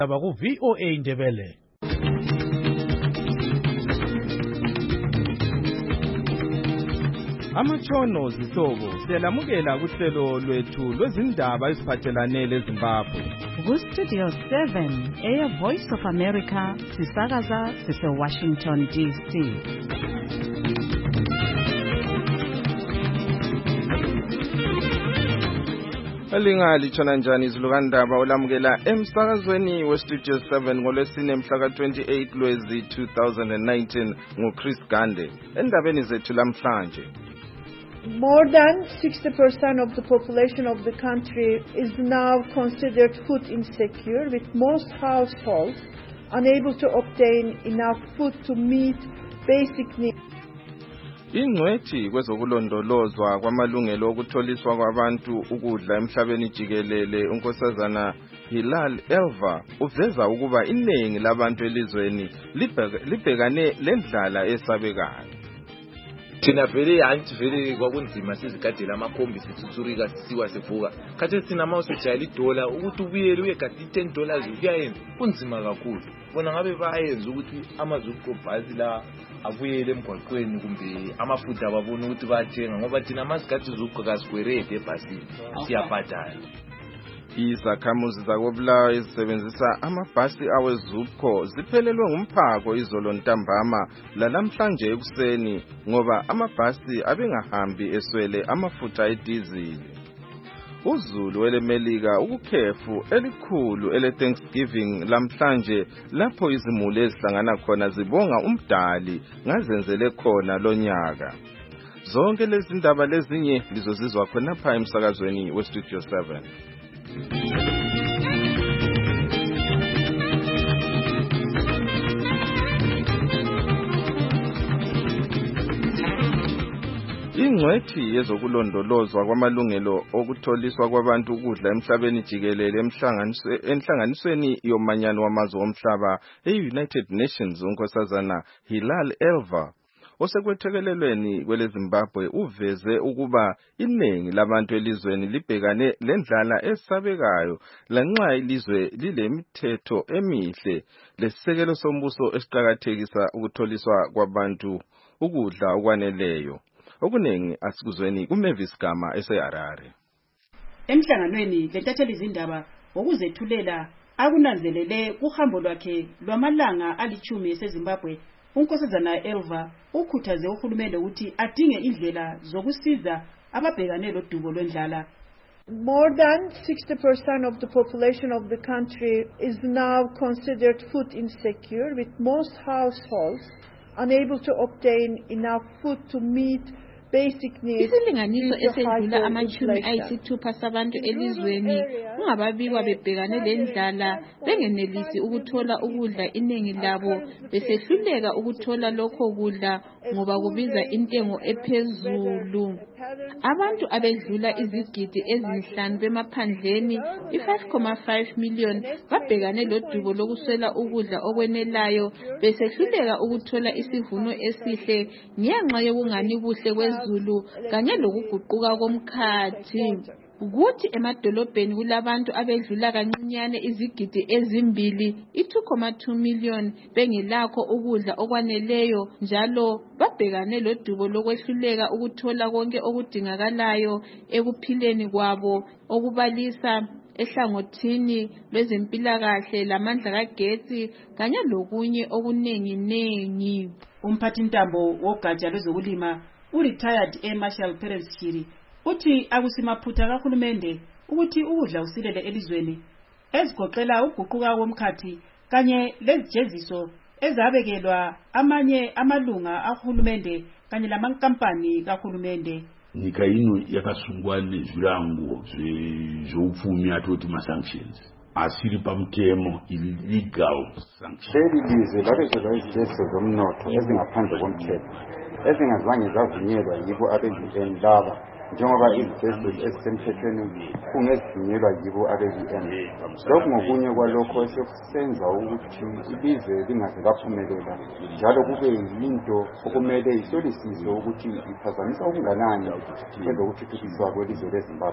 Ku VOA Ndebele. Amatshono zihlobo siyalamukela kuhlelo lwethu lwezindaba eziphathelane leZimbabwe. Ku Studio 7 Air Voice of America sisakaza sise Washington DC. Elingali tshona njani izilukandaba olamukela emsakazweni we Studio 7 ngolwesine mhla ka-28 Lwezi 2019 nguChris Gande. Endabeni zethu lamhlanje. More than 60% of the population of the country is now considered food insecure, with most households unable to obtain enough food to meet basic needs. Ingcwethi kwezokulondolozwa kwamalungelo okutholiswa kwabantu ukudla emhlabeni jikelele unkosazana Hilal Elva uveza ukuba iningi labantu elizweni libhekane lendlala esabekayo. Thina vele anti vele kwakunzima sizigadela amakhombi sithutsurika sisiwa sevuka khathi sina mawusejayela idola ukuthi ubuyele uyegadi $10 kuyayenza kunzima kakhulu bona ngabe bayenza ukuthi amazukho bhasi la abuyele emgwaqweni kumbe amafutha ababona ukuthi bathenga ngoba thina masigadi zukho kasigwerede ebhasini siyabhadala. Izakhamuzi zakobulawa ezisebenzisa amabhasi awezupco ziphelelwe ngumphako izolo ntambama lalamhlanje ekuseni ngoba amabhasi abengahambi eswele amafutha edizili. Uzulu elemelika ukukhefu elikhulu ele Thanksgiving lamhlanje lapho izimuli ezihlangana khona zibonga umdali ngazenzele khona lonyaka. Zonke lezi ndaba lezinye lizozizwa khona pha emsakazweni we Studio 7. Ingcwethi yezokulondolozwa kwamalungelo okutholiswa kwabantu ukudla emhlabeni jikelele enhlanganisweni yomanyano wamazwe omhlaba e-United Nations unkosazana Hilal Elva osekwethekelelweni kweleZimbabwe uveze ukuba iningi labantu elizweni libhekane lendlala esabekayo lanxa ilizwe lilemithetho emihle lesisekelo sombuso esiqhakathekisa ukutholiswa kwabantu ukudla okwaneleyo. Okuningi asikuzweni kuMavis Gama eseHarare. Emhlanganweni lentatheli izindaba ngokuzethulela akunanzelele kuhambo lwakhe lwamalanga ali10 eseZimbabwe. Unkosazana Elva ukhuthaze uhulumende ukuthi adinge indlela zokusiza ababhekane lodubo lwendlala. More than 60% of the population of the country is now considered food insecure, with most households unable to obtain enough food to meet basic needs. Isilinganiso esedlula ama-60 sabantu elizweni ungababikwa bebhekane lendlala bengenelisi ukuthola ukudla. Iningi labo besehluleka ukuthola lokho kudla ngoba kubiza intengo ephezulu. Abantu abedlula izigidi ezinhlanu bemaphandleni i-5.5 million babhekane lodubo lokuswela ukudla okwenelayo besehluleka ukuthola isivuno esihle ngenxa yokungani buhle kwezulu kanye lokuguquka komkhathi. Ukuthi emadolobheni kulabantu abedlula kancinyane izigidi ezimbili i-2.2 million bengelakho ukudla okwaneleyo njalo babhekane lodubo lokwehluleka ukuthola konke okudingakalayo ekuphileni kwabo okubalisa ehlangothini lwezempilakahle lamandla kagetsi kanye lokunye okunenginengi. Umphathintambo wogatsha lwezokulima u-retired Air Marshal Perez Shiri uthi akusimaphutha kahulumende ukuthi ukudla usilele elizweni ezigoqela uguquka komkhathi kanye lezijeziso ezabekelwa amanye amalunga ahulumende kanye lamankampani kahulumende. Nyika ino yakasungwa nezvirango zveupfumi atoti ma-sanctions asiri pamutemo illegal sanctions. Leli lizwe labezelwa izijeziso zomnotho ezingaphandle komthetho ezingazange zavunyelwa yibo abe-UN laba njengoba izijeziso ezisemthethweni kungezivunyelwa yibo abe-UN. Lokhu ngokunye kwalokho esekusenza ukuthi ilizwe lingaze laphumelela njalo kube yinto okumele ihlolisiswe ukuthi iphazamisa okunganani kwezokuthuthukiswa kwelizwe leZimbabwe.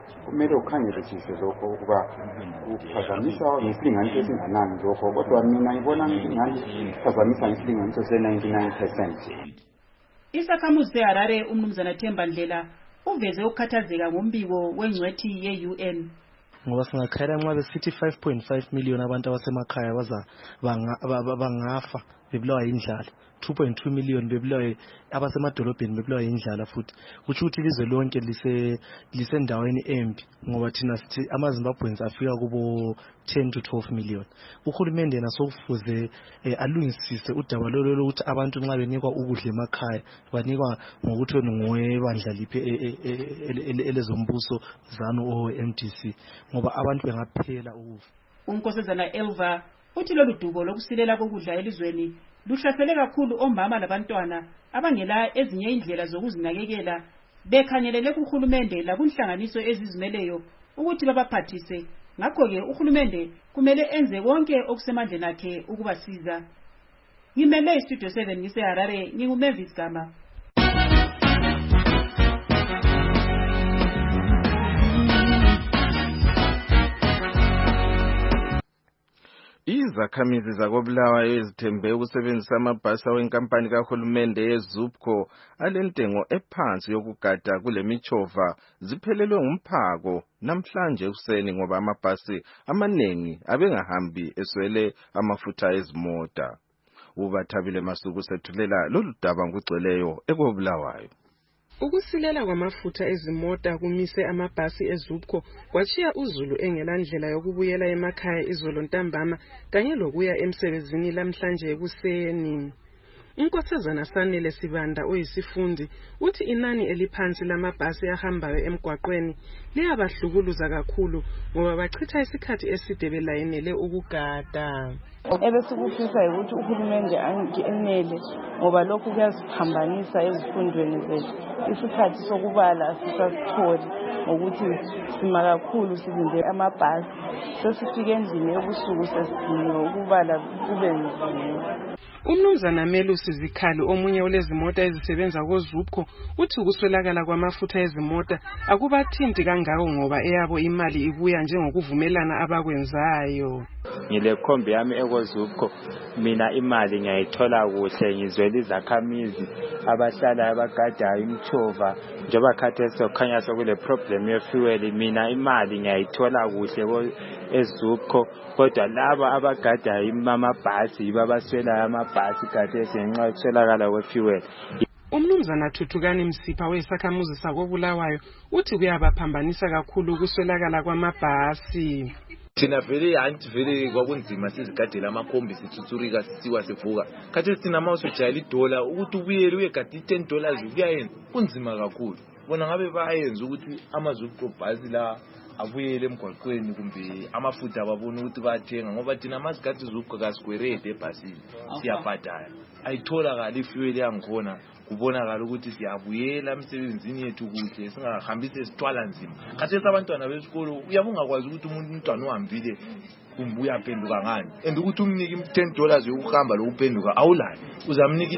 kumele ukhangelisise lokho ukuba uphazamisa ngesilinganiso esinganani lokho, kodwa mina ngibona ngani uphazamisa ngesilinganiso se-99%. Isakhamuzi seHarare umnumzana Themba Ndlela uveze ukukhathazeka ngombiko wengcwethi ye-UN. Ngoba singakhayela nxa besithi 5.5 million abantu abasemakhaya bangafa bebulawa yindlala, 2.2 million bebulawa abasemadolobheni bebulawa yindlala futhi. Kutsho ukuthi ilizwe lonke lisendaweni embi ngoba thina sithi amaZimbabweans afika kubo 10 to 12 million. Uhulumende nasokufuze alungisise udaba lolo lokuthi abantu nxa benikwa ukudla emakhaya banikwa ngokuthi ngowebandla liphi elezombuso ZANU o MDC ngoba abantu bengaphela ukufa. Unkosazana Elva uthi lolu dubo lokusilela kokudla elizweni luhlasele kakhulu omama labantwana abangela ezinye indlela zokuzinakekela, bekhangelele kuhulumende lakunhlanganiso ezizimeleyo ukuthi babaphathise. Ngakho-ke uhulumende kumele enze konke okusemandleni akhe ukubasiza. Ngimele iStudio 7 ngiseHarare, nginguMavis Gama. Izakhamizi zakoBulawayo ezithembe ukusebenzisa amabhasi wenkampani kahulumende yeZUPCO alentengo ephansi yokugada kule michova ziphelelwe ngumphako namhlanje ekuseni ngoba amabhasi amanengi abengahambi eswele amafutha ezimota. Ubathabile Masuku sethulela lolu daba ngugcweleyo ekoBulawayo. Ukusilela kwamafutha ezimota kumise amabhasi eZUPCO kwachiya uZulu engelandlela yokubuyela emakhaya izolo ntambama kanye lokuya emsebenzini lamhlanje ekuseni. Unkosazana Sanele Sibanda oyisifundi uthi inani eliphansi lamabhasi ahambayo emgwaqweni liyabahlukuluza kakhulu ngoba bachitha isikhathi eside belayinele ukugada. Ebesikufisa ukuthi uhulumende angenele ngoba lokhu kuyasiphambanisa ezifundweni zethu. Isikhathi sokubala asisasitholi ngokuthi sima kakhulu silinde amabhasi. Sesifike endlini ebusuku sesidiniwe ukubala kube nzima. Umnumzana Melusi Zikhali omunye olezimota ezisebenza koZUPCO uthi ukuswelakala kwamafutha ezimota akubathinti kangako ngoba eyabo imali ibuya njengokuvumelana abakwenzayo. Ngile khombi yami ekoZUPCO mina imali ngiyayithola kuhle, ngizwela izakhamizi abahlala abagadayo imchova njengoba khathesi sokukhanya sokule problem yefuel, mina imali ngiyayithola kuhle eZUPCO kodwa laba abagadayo amabhasi babaswela amabhasi khathesi ngenxa yokuswelakala kwefuel. Umnumzana Thuthukani Msipha wesakhamuzi sakoBulawayo uthi kuyabaphambanisa kakhulu ukuswelakala kwamabhasi. Thina vele anti vele kwakunzima sizigadela amakhombi sithutsurika sisiwa sevuka. Khathesi thina mawusojayela idola ukuthi ubuyele uyegada $10 kuyayenza kunzima kakhulu. Bona ngabe bayenza ukuthi amaZUPCO bhasi la abuyele emgwaqweni kumbe amafutha ababona ukuthi bathenga ngoba thina masigadi ZUPCO kasigwerede ebhasini siyabhadala. Ayitholakala ifuel yangikhona kubonakala ukuthi siyabuyela emsebenzini yethu kuhle singahambise isithwala nzima. Khathesi abantwana besikolo uyabungakwazi ukuthi umntwana uhambile kumbe uyaphenduka ngani and ukuthi umnike $10 yokuhamba lokuphenduka awulayo uzamnika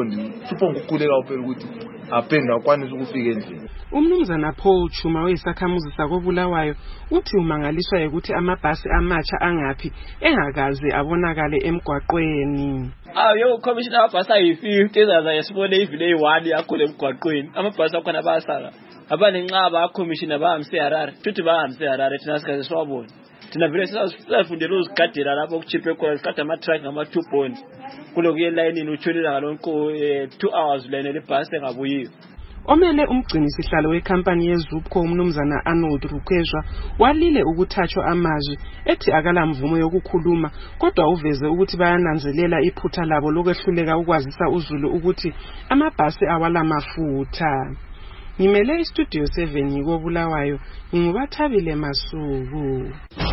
i2 ukukhuleka uphela ukuthi aphendwa akwanise ukufika endlini. Umnumzana Paul Chuma wesakhamuzi sakoBulawayo uthi umangaliswa ukuthi amabhasi amatsha angaphi engakaze abonakale emgwaqweni. Yo commissioner amabhasi ayi50 ezaza yasibone ivile eyi1 yakhole emgwaqweni. Amabhasi akhona bayasala. Abanenqaba commissioner bahamse eHarare. Tuthi bahamse eHarare thina sikaze swabona. Thina vele sisafundela uzigadela lapho kuchiphe khona sikade ama-truck ngama-2 kulokuye elayinini utshonela ngalonke 2 hours ulayinele ibhasi engabuyiyo. Omele umgcinisihlalo wekhampani yeZUPCO umnumzana Arnold Rukwezwa walile ukuthathwa amazwi ethi akala mvumo yokukhuluma kodwa uveze ukuthi bayananzelela iphutha labo lokwehluleka ukwazisa uZulu ukuthi amabhasi awala mafutha. Ngimele iStudio 7 ngikoBulawayo, ngingubathabile Masuku.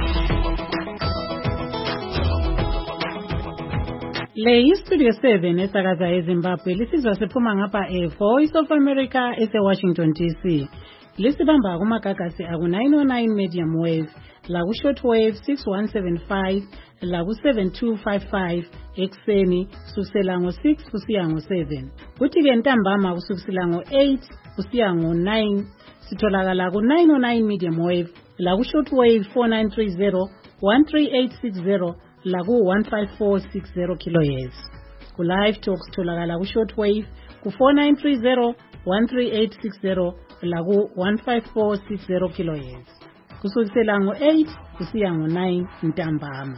Le iStudio 7 esakaza eZimbabwe lisizwa siphuma ngapha eVoice of America eseWashington DC. Lisibamba kumagagasi aku 909 medium wave, la ku short wave 6175 laku-7255 ekuseni kusukela ngo-6 kusiya ngo-7. Kuthi-ke ntambama kusukela ngo-8 kusiya ngo-9 sitholakala ku-909 medium wave laku-short wave 4930 13860 laku-15460 kHz. Ku-live talk sitholakala ku-short wave ku-4930 13860 laku-15460 kHz. Kusukela ngo-8 kusiya ngo-9 ntambama.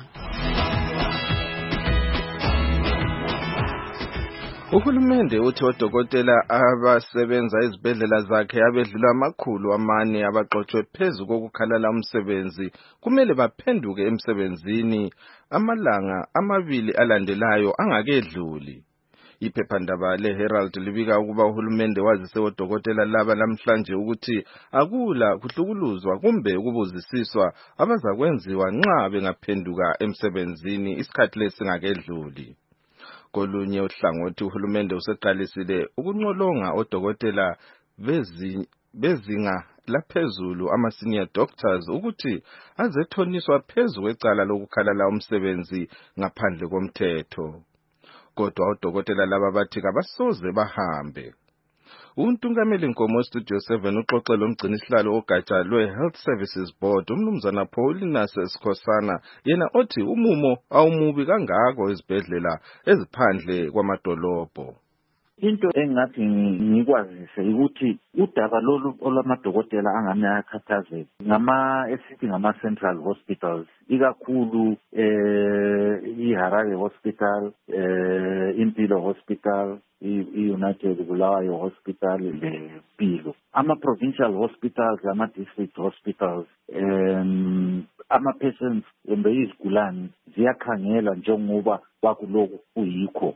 Uhulumende uthi odokotela abasebenza ezibhedlela zakhe abedlula 400 abaxoxwe phezu kokukhalala umsebenzi kumele baphenduke emsebenzini amalanga 2 alandelayo angakedluli. Iphephandaba leHerald libika ukuba uhulumende wazise odokotela laba namhlanje ukuthi akula kuhlukuluzwa kumbe ukubuzisiswa abazakwenziwa nxa bengaphenduka emsebenzini isikhathi lesingakedluli. Kolunye uhlangothi uhulumende useqalisile ukunqolonga odokotela bezinga laphezulu ama-senior doctors ukuthi azethoniswa phezu kwecala lokukhalala umsebenzi ngaphandle komthetho. Kodwa odokotela laba bathi kabasoze bahambe. Untungameli Nkomo Studio 7 uxoxe lomgcinisihlalo ogatsha lwe-Health Services Board umnumzana Paulinus Sikhosana yena othi umumo awumubi kangako ezibhedlela eziphandle kwamadolobho. Into engathi ngikwazise ukuthi udaba lolu olamadokotela angane ayakhathazeka esithi ngama-central hospitals ikakhulu iHarare Hospital, Impilo Hospital, i-United Bulawayo Hospital lePilo. Ama-provincial hospitals, ama-district hospitals, ama-patients kumbe izigulane ziyakhangela njengoba kwakuloku kuyikho.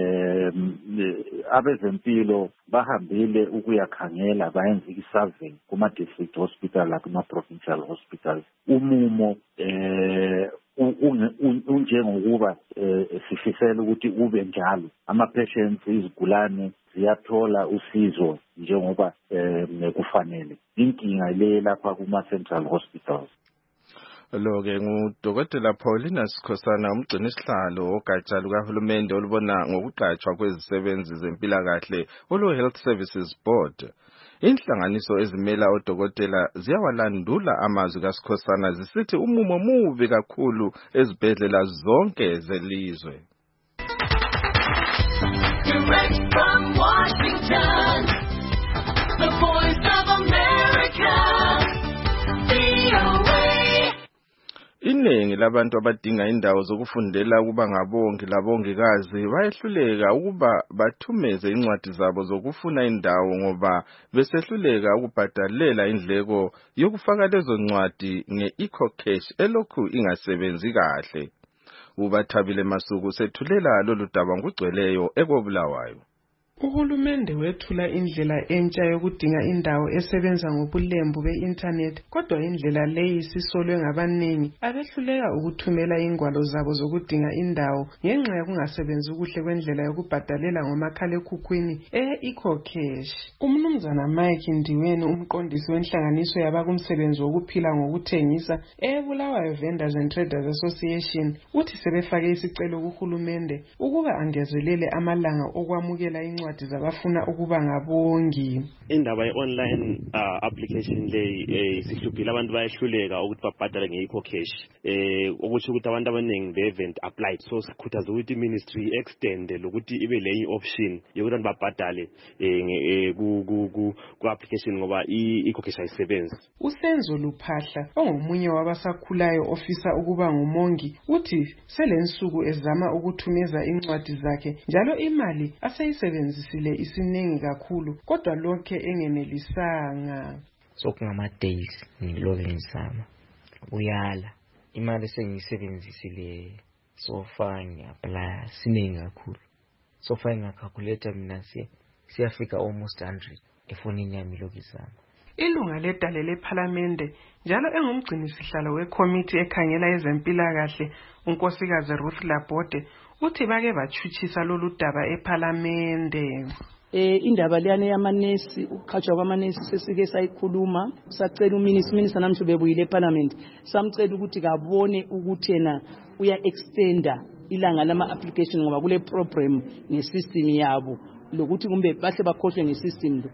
Abezempilo bahambile ukuyakhangela bayenza i-survey kuma-district hospital lakuma-provincial hospitals. Umumo unjengokuba sifisela ukuthi ube njalo. Ama-patients izigulane ziyathola usizo njengoba kufanele. Inkinga le lapha kuma-central hospitals. Lo-ke ngudokotela Paulinus Sikhosana umgcinisihlalo ogatsha lukahulumende olubona ngokuqatshwa kwezisebenzi zempilakahle olu-Health Services Board. Inhlanganiso ezimela odokotela ziyawalandula amazwi kaSikhosana zisithi umumo mubi kakhulu ezibhedlela zonke zelizwe. Direct from Washington, the Voice of America, VOA. Iningi labantu abadinga indawo zokufundela ukuba ngabongi labongikazi bayehluleka ukuba bathumeze incwadi zabo zokufuna indawo ngoba besehluleka ukubhadalela indleko yokufaka lezo ncwadi nge-EcoCash elokhu ingasebenzi kahle. UBathabile Masuku sethulela lolu daba ngugcweleyo ekobulawayo. Uhulumende wethula indlela entsha yokudinga indawo esebenza ngobulembu be-internet, kodwa indlela leyi isisolwe ngabaningi abehluleka ukuthumela ingwalo zabo zokudinga indawo ngenxa yokungasebenzi kuhle kwendlela yokubhadalela ngomakhalekhukhwini e-EcoCash. Umnumzana Mike Ndiweni, umqondisi wenhlanganiso yabakumsebenzi wokuphila ngokuthengisa eBulawayo Vendors and Traders Association, uthi sebefake isicelo kuhulumende ukuba angezelele amalanga okwamukela incwadi zabafuna ukuba ngabongi. Indaba ye-online application leyi sihluphile abantu bayehluleka ukuthi babhadale nge-EcoCash, ukuthi ukuthi abantu abaningi they-haven't applied. So sikhuthaza ukuthi ministry extend lokuthi ibe leyi option yokuthi abantu babhadale ku-application ngoba i-EcoCash ayisebenzi. Usenzo Luphahla ongomunye wabasakhulayo ofisa ukuba ngumongi uthi selensuku ezama ukuthumeza incwadi zakhe njalo imali aseyisebenzisile isiningi kakhulu kodwa lokho engenelisanga. Sokungama-days ngilobe ngizama uyala imali sengiyisebenzisile so far ngi-apply siningi kakhulu. So far ngingakhalculate mina siyafika almost 100 efonini yami lokhu izama. Ilunga ledale lephalamende njalo engumgcinisihlalo wekomiti ekhangela ezempilakahle unkosikazi Ruth Labode uthi bake batshutshisa lolu daba ephalamende. indaba leyana yamanesi ukukhatshwa kwamanesi sesike sayikhuluma sacela uminister namhla bebuyile eParliament samcela ukuthi kabone ukuthi yena uya extenda ilanga lama application ngoba kule program ngesystem yabo lokuthi kumbe bahle bakhohlwe ngesystem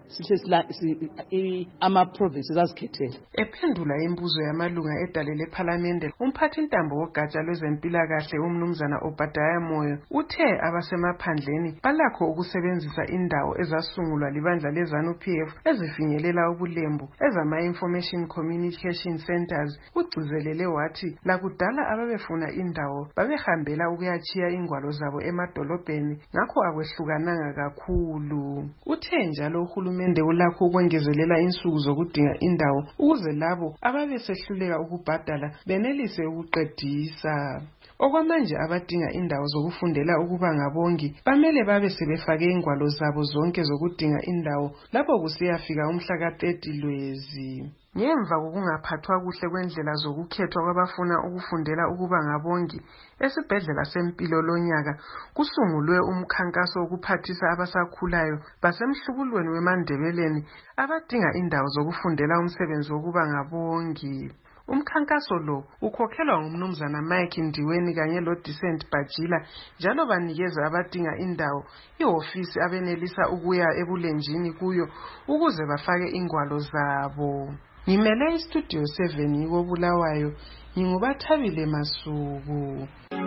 ama provinces azikhethele. Ephendula imibuzo yamalunga edale leParliament, umphathi ntambo wogatsha lwezempilakahle umnumzana Obadiah Moyo uthe abasemaphandleni balakho ukusebenzisa indawo ezasungulwa libandla leZANU-PF ezifinyelela ubulembu ezama information communication centers. Ugcizelele wathi lakudala ababefuna indawo babehambela ukuyachiya ingwalo zabo emadolobheni ngakho akwehlukananga kakhulu. Uthe njalo uhulumende ulakho ukwengezelela insuku zokudinga indawo ukuze labo ababesehluleka ukubhadala benelise ukuqedisa. Okwamanje abadinga indawo zokufundela ukuba ngabongi bamele babe sebefake ingwalo zabo zonke zokudinga indawo lapho kusiyafika umhla ka-30 Lwezi. Ngemva kokungaphathwa kuhle kwendlela zokukhethwa kwabafuna ukufundela ukuba ngabongi, esibhedlela sempilo lonyaka kusungulwe umkhankaso wokuphathisa abasakhulayo basemhlukulweni weMandebeleni abadinga indawo zokufundela umsebenzi wokuba ngabongi. Umkhankaso lo ukhokhelwa ngumnumzana Mike Ndiweni kanye loDecent Bajila njalo banikeza abadinga indawo ihofisi abenelisa ukuya ebulenjini kuyo ukuze bafake ingwalo zabo. Ngimele iStudio 7 yikoBulawayo, nginguBathabile Masuku.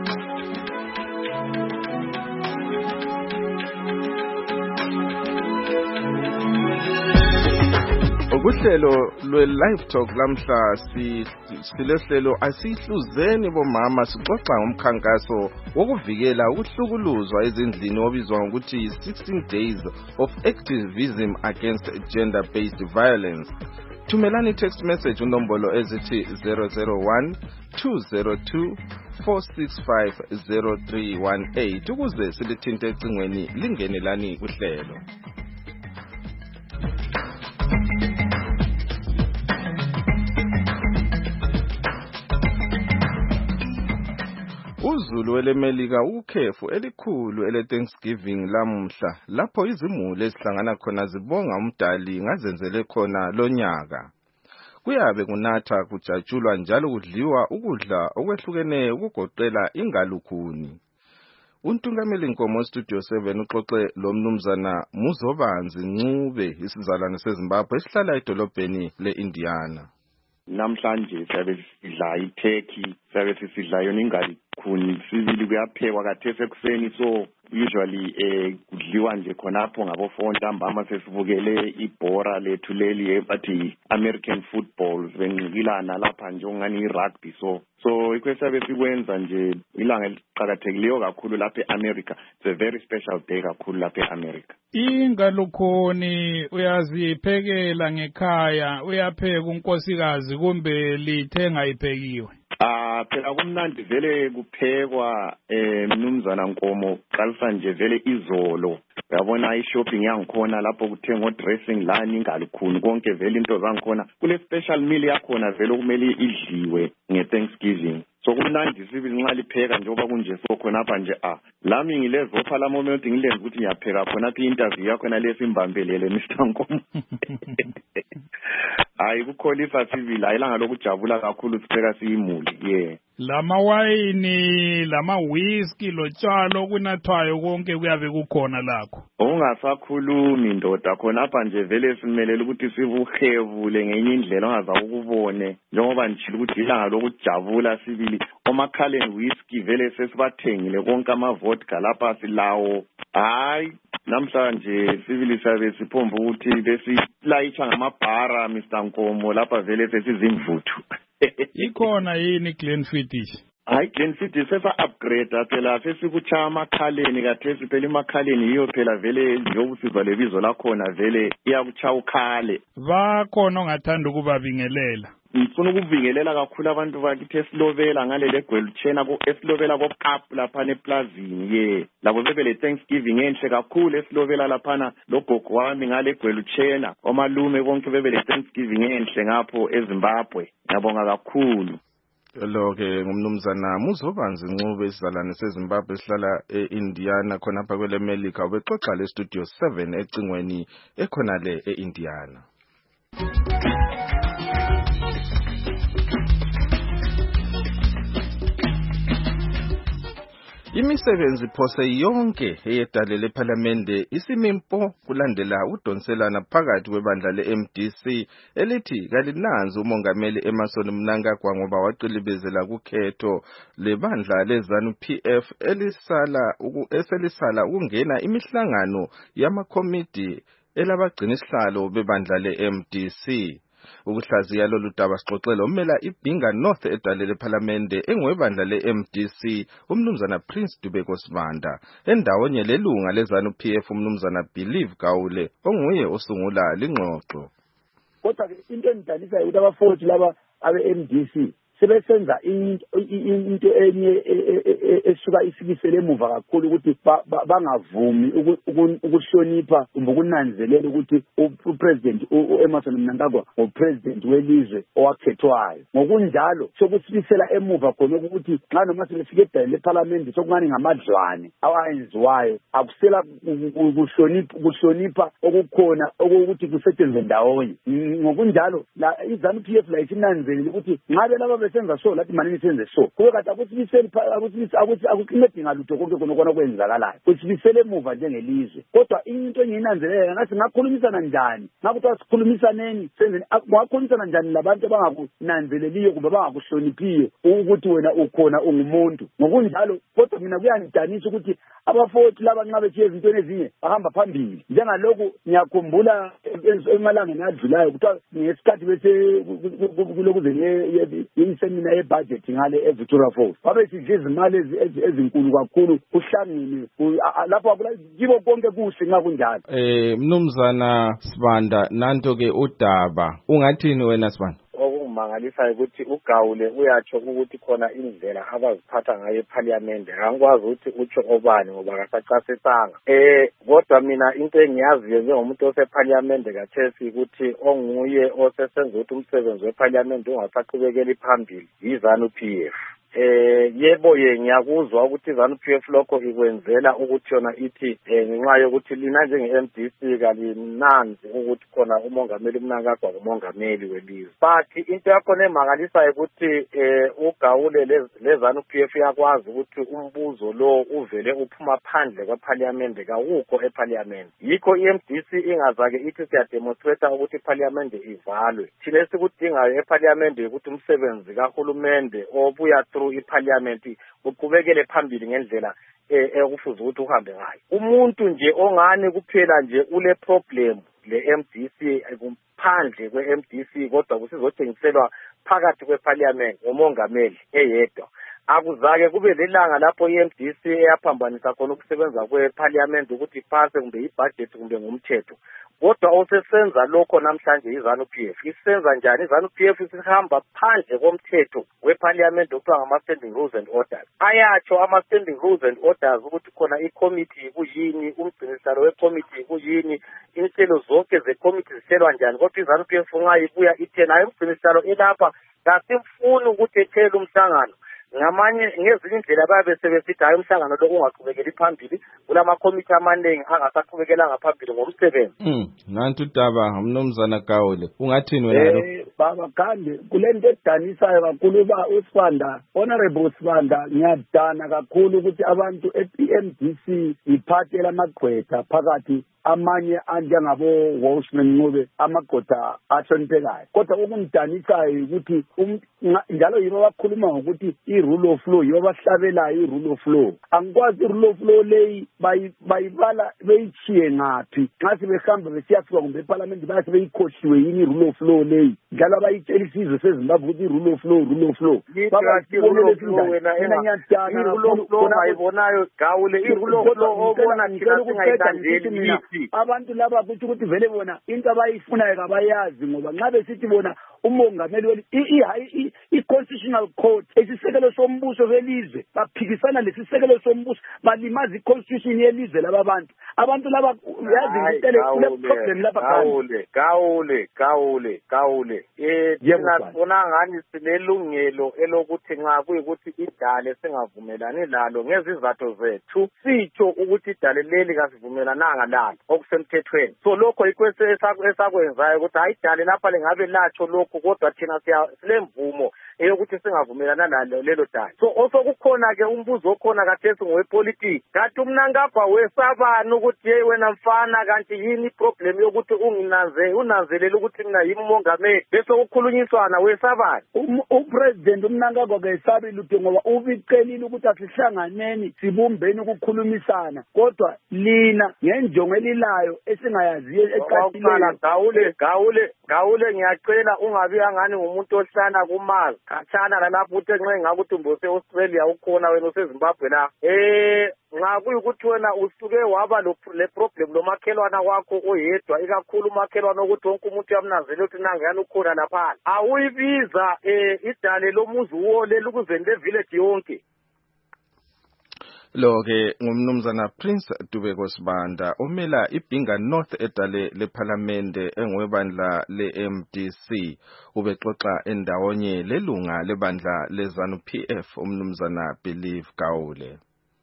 Ukuhlelo lwe-Live Talk lamhla silehlelo asihluzeni bomama sixoxa ngomkhankaso wokuvikela ukuhlukuluzwa ezindlini obizwa ngokuthi 16 Days of Activism Against Gender-Based Violence. Thumelani text message unombolo ezithi 001 202 465 0318 ukuze silithinte ecingweni lingenelani kuhlelo. Uzulu welemelika ukhefu elikhulu ele-Thanksgiving lamhla lapho izimuli ezihlangana khona zibonga umdali ngazenzele khona lonyaka. Kuyabe kunatha kujatshulwa njalo kudliwa ukudla okwehlukeneyo ukugoqela ingalukhuni. Untungameli Nkomo Studio 7 uxoxe lo mnumzana Muzobanzi Ncube isizalwane seZimbabwe esihlala edolobheni le-Indiana. Namhlanje siyabe sidla iturkey, siyabe sidla yona ingalukhuni, sibili kuyaphekwa kathesi ekuseni, so usually kudliwa nje khonapho ngabofo ntambama sesibukele ibhora lethu leli bathi American football benqikilana lapha nje ongani irugby, so ikwesiyabe sikwenza nje ilanga eliqhakathekileyo kakhulu lapha eAmerica. It's a very special day kakhulu lapha eAmerica. Ingalukhuni uyaziphekela ngekhaya, uyapheka unkosikazi kumbe lithenga iphekiwe? Phela kumnandi vele kuphekwa mnumzana Nkomo qalisa nje vele izolo. Uyabona i-shopping yangikhona lapho kuthengwa dressing lani ingalukhuni konke vele into zangikhona. Kule special meal yakhona vele kumele idliwe nge-Thanksgiving. So kumnandi sibili nxa lipheka njengoba kunje sokhona apha nje lami ngilezopha la moment ngilenza ukuthi ngiyapheka khona apha interview yakhona lesimbambelele Mr. Nkomo. Hayi kukholisa sibili ayilanga lokujabula kakhulu sipheka siyimuli. Lama wayini, lama whisky, lotshalo kunathwayo konke kuyabe kukhona lakho. Ungasakhulumi ndoda khona apha nje vele simelele ukuthi sibuhevule ngenye indlela ongaza ukubone njengoba ngichila ukuthi ilanga lokujabula sibili. Omakhaleni whisky vele sesibathengile konke ama vodka lapha silawo. Hayi namhlanje sibili sabe siphomba ukuthi besilayitsha ngamabhara Mr. Nkomo lapha vele sesizimvuthu. Ikhona yini Glenfiddich? Hayi Glenfiddich sesa-upgrade phela sesikuchaya amakhaleni kathesi phela emakhaleni yiyo phela vele njengokusizwa lebizo lakhona vele iyakuchaya ukhale. Bakhona ongathanda ukubabingelela? Ngifuna ukubingelela kakhulu abantu bakithi esilobela ngalele gwelutshena esilobela koPapu lapha eplazini labo bebele Thanksgiving enhle kakhulu esilobela laphana logogo wami ngale gwelutshena omalume bonke bebele Thanksgiving enhle ngapho eZimbabwe. Ngiyabonga kakhulu. Lo-ke ngumnumzana Muzobanzi Ncube isizalwane seZimbabwe esihlala e-Indiana khonapha kwele America ubexoxa le Studio 7 ecingweni ekhona le e-Indiana. Imisebenzi phose yonke eyedale lePhalamende isimimpo kulandela udonselana phakathi kwebandla le-MDC elithi kalinanzi umongameli Emmerson Mnangagwa ngoba waqilibezela kukhetho lebandla leZANU-PF eselisala ukungena imihlangano yamakomidi elabagcina isihlalo bebandla le-MDC. Ukuhlaziya lolu daba sixoxela ummela iBhinga North edale lePhalamende engwebandla le-MDC umnumzana Prince Dubeko Sibanda endawonye lelunga leZANU-PF umnumzana Believe Gawule onguye osungula lingxoxo. Kodwa into enidanisayo ukuthi abafowethu laba abe-MDC sebesenza into enye esuka isikisele emuva kakhulu ukuthi bangavumi ukuhlonipha kumbe ukunanzelela ukuthi upresident uEmmerson Mnangagwa upresident welizwe owakhethwayo. Ngokunjalo sokusibisela emuva khona ukuthi nxa noma selifike edale lePhalamende sokungani ngamadlwane awayenziwayo akusela kuhlonipha okukhona okuthi kusetshenzwe ndawonye. Ngokunjalo la iZANU-PF la isinanzelile ukuthi ngabe laba senza so lathi manini senze so kube kade akusincedinga lutho konke khona kwenzakalayo kusibisele emuva njengelizwe. Kodwa into engiyinanzelela ngathi ngakhulumisana njani ngakuthi asikhulumisaneni senzeni ngakhulumisana njani labantu abangakunanzeleliyo kumbe abangakuhloniphiyo ukuthi wena ukhona ungumuntu. Ngokunjalo kodwa mina kuyangidanisa ukuthi abafowethu laba nxa bethi ezintweni ezinye bahamba phambili njengalokhu ngiyakhumbula emalangeni adlulayo kuthiwa ngesikhathi bese kulokuze isemina yebudget ngale eVictoria Falls babe sidla izimali ezinkulu kakhulu kuhlangene lapho akuyibo konke kuhle ngakunjalo. Mnumzana Sibanda nanto ke udaba ungathini wena Sibanda? Okumangalisayo ukuthi uGawule uyatsho ukuthi khona indlela abaziphatha ngayo ePhalamende angikwazi ukuthi utsho obani ngoba akasacasisanga. Kodwa mina into engiyaziyo njengomuntu osePhalamende kathesi ukuthi onguye osesenza ukuthi umsebenzi wePhalamende ungasaqhubekeli phambili iZANU-PF. Yebo ngiyakuzwa ukuthi iZANU-PF lokho ikwenzela ukuthi yona ithi ngenxa yokuthi lina njenge-MDC kalinanzi ukuthi khona umongameli Mnangagwa umongameli welizwe. But into yakhona emangalisayo ukuthi uGawule leZANU-PF yakwazi ukuthi umbuzo lo uvele uphuma phandle kwePhalamende kawukho ePhalamende. Yikho iMDC ingazake ithi siyademonstrate ukuthi iPhalamende ivalwe. Thina esikudingayo ePhalamende ukuthi umsebenzi kahulumende obuya iPhalamende uqhubekele phambili ngendlela ekufuze ukuthi uhambe ngayo. Umuntu nje ongane kuphela nje ule problem le-MDC kuphandle kwe-MDC kodwa kusizothengiselwa phakathi kwePhalamende ngomongameli eyedwa. Akuzake kube lelanga lapho iMDC eyaphambanisa khona ukusebenza kwePhalamende ukuthi iphase kumbe ibudget kumbe ngomthetho. Kodwa osesenza lokho namhlanje iZANU-PF isenza njani? iZANU-PF isihamba phandle komthetho wePhalamende okuthiwa ngama-standing rules and orders. Ayatsho ama-standing rules and orders ukuthi khona i-committee kuyini, umgcinisihlalo we-committee kuyini, inhlelo zonke ze-committee zihlelwa njani. Kodwa iZANU-PF ungayibuya ithe nayo umgcinisihlalo elapha kasimfuni ukuthi ethele umhlangano. Ngezinye indlela babe sebesithi hayi umhlangano lo ungaqhubekeli phambili kulamakomiti amaningi angasaqhubekelanga phambili ngomsebenzi. Nantu udaba umnumzana Gawule ungathini wena lo? Baba Gande kulento edanisayo kakhulu uba uSibanda Honorable Sibanda ngiyadana kakhulu ukuthi abantu ePMDC iphathela amagqwetha phakathi amanye anjengabo Walshman Ncube amagqwetha ahloniphekayo. Kodwa okungidanisayo ukuthi njalo yibo bakhuluma ngokuthi i-rule of law yibo bahlabelayo i-rule of law. Angikwazi i-rule of law leyi bayibala beyichiye ngaphi nxa sebehamba besiyafika kumbe ePhalamende base beyikhohliwe yini i-rule of law leyi njalo abayitshela isizwe seZimbabwe ukuthi i-rule of law i-rule of law. Ayibonayo Gawule i-rule of law obona thina singayithandeli. Abantu laba kuthi vele bona into abayifunayo kabayazi ngoba nxa besithi bona umongameli i-constitutional court isisekelo sombuso welizwe baphikisana lesisekelo sombuso balimaza i-constitution yelizwe laba abantu laba yazi kule problem lapha Gawule ngiyabona ngani sinelungelo elokuthi nxa kuyikuthi idale singavumelani lalo ngezizathu zethu sitho ukuthi idale leli kasivumelananga lalo okusemthethweni so lokho ikwese esakwenzayo ukuthi hayi idale lapha lingabe latsho lokho kodwa thina silemvumo eyokuthi singavumelana nalo lelo dale so osokukhona ke umbuzo okhona kathesi ngowepolitiki kanti umnankapha wesabani ukuthi hey wena mfana kanti yini problem yokuthi unanzelela ukuthi mina yimi umongameli bese ukukhulunyiswana wesabani upresident umnankapha kesabi lutho ngoba ubicelile ukuthi asihlanganeni sibumbeni ukukhulumisana kodwa lina ngenjongo elilayo esingayaziyo ecacileyo Gawule ngiyacela ungabi angani ngumuntu ohlala kumazi khatshana lalapho uthe nxa ngakuthi mbose Australia ukhona wena useZimbabwe la nxa kuyikuthi wena usuke waba le problem lomakhelwana wakho oyedwa ikakhulu umakhelwana ukuthi wonke umuntu uyamnanzelela ukuthi nangayani ukhona lapha awuyibiza idale lomuzi wole lokuzeni le village yonke Lo-ke ngumnumzana Prince Dubeko Sibanda omela iBhinga North edale lePhalamende engwebandla le-MDC ubexoxa endawonye lelunga lebandla leZANU PF umnumzana Believe Gawule.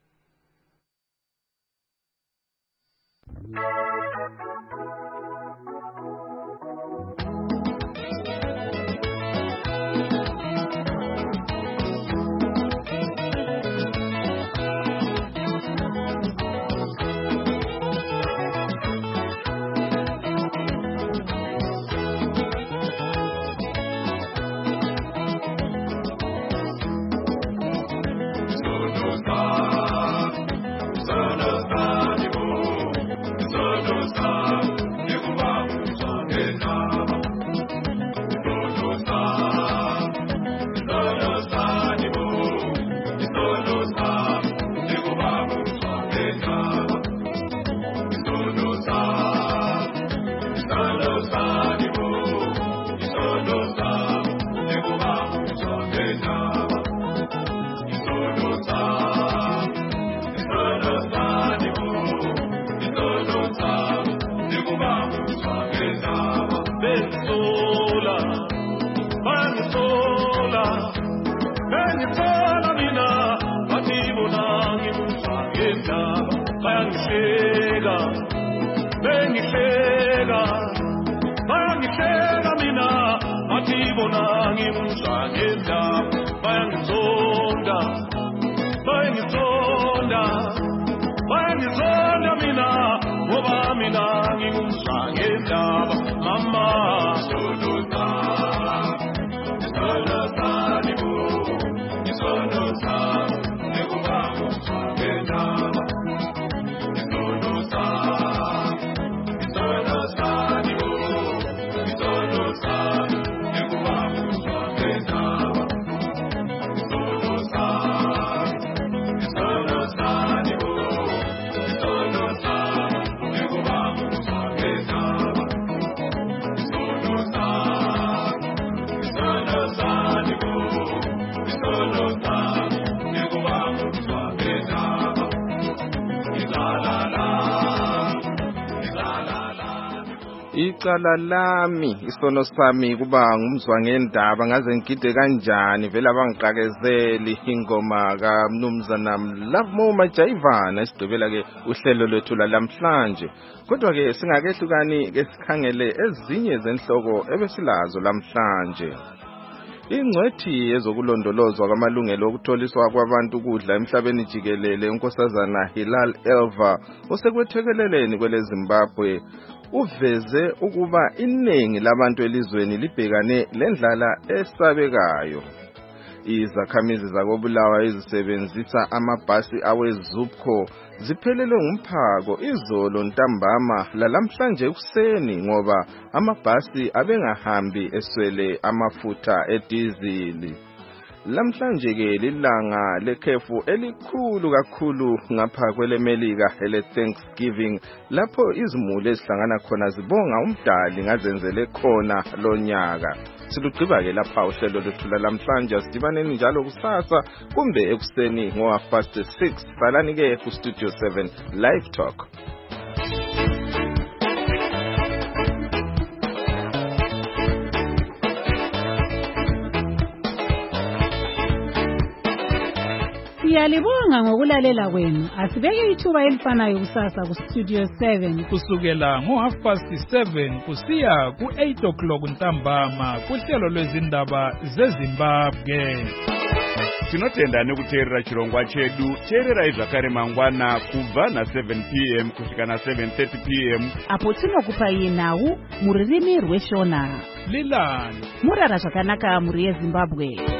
Icala lami isono sami kuba ngumzwa ngendaba ngaze ngigide kanjani vele abangiqakezeli ingoma kaMnumzana Love Mo Majayivana esidobela ke uhlelo lwethu lamhlanje kodwa ke singakehlukani ke sikhangele ezinye zenhloko ebesilazo lamhlanje. Ingcwethi yezokulondolozwa kwamalungelo okutholiswa kwabantu ukudla emhlabeni jikelele unkosazana Hilal Elva osekwethekeleleni kwele Zimbabwe uveze ukuba iningi labantu elizweni libhekane lendlala esabekayo. Izakhamizi zakobulawa ezisebenzisa amabhasi aweZUPCO ziphelelwe ngumphako izolo ntambama lalamhlanje ekuseni ngoba amabhasi abengahambi eswele amafutha edizili. Lamhlanje ke lilanga lekhefu elikhulu kakhulu ngapha kwelemelika ele Thanksgiving lapho izimuli ezihlangana khona zibonga umdali ngazenzele khona lonyaka. silugqiba-ke lapha uhlelo lethu lalamhlanje. Sidibaneni njalo kusasa kumbe ekuseni ngo-6:30. Salani-ke kustudio 7 Live Talk. Siyalibonga ngokulalela kwenu. Asibeke ithuba elifanayo kusasa kustudio 7 kusukela ngo-7:30 kusiya ku-8 ntambama kuhlelo lwezindaba zeZimbabwe. Tinotenda nekuteerera chirongwa chedu. Teererai zvakare mangwana kubva na7 p.m. kusvika na7:30 p.m. apo tinokupai nhau muririmi rweshona. Lilani murara zvakanaka muri yeZimbabwe.